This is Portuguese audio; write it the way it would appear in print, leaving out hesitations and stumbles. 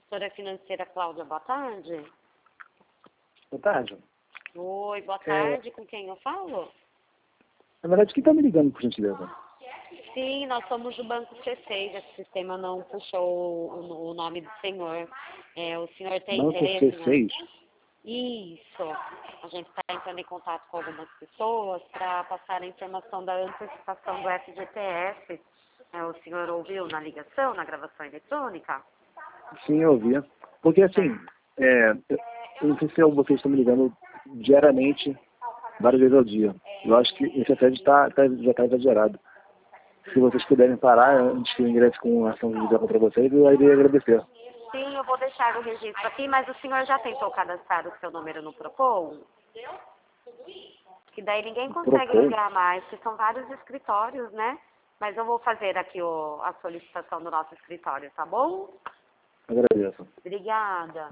Consultora financeira Cláudia, boa tarde. Boa tarde. Oi, boa tarde. Com quem eu falo? Na verdade, quem está me ligando, por gentileza? Sim, nós somos do Banco C6. Esse sistema não puxou o nome do senhor. O senhor tem Banco interesse? C6? Isso. A gente está entrando em contato com algumas pessoas para passar a informação da antecipação do FGTS. O senhor ouviu na ligação, na gravação eletrônica? Sim, eu ouvi. Porque assim, eu não sei se vocês estão me ligando diariamente, várias vezes ao dia. Eu acho que esse assédio já está exagerado. Se vocês puderem parar antes que eu ingresse com ação judicial contra vocês, eu iria agradecer. Sim, eu vou deixar o registro aqui, mas o senhor já tentou cadastrar o seu número no Procon? Que daí ninguém consegue Procon? ligar mais, porque são vários escritórios, né? Mas eu vou fazer aqui a solicitação do nosso escritório, tá bom? Agradeço. Obrigada.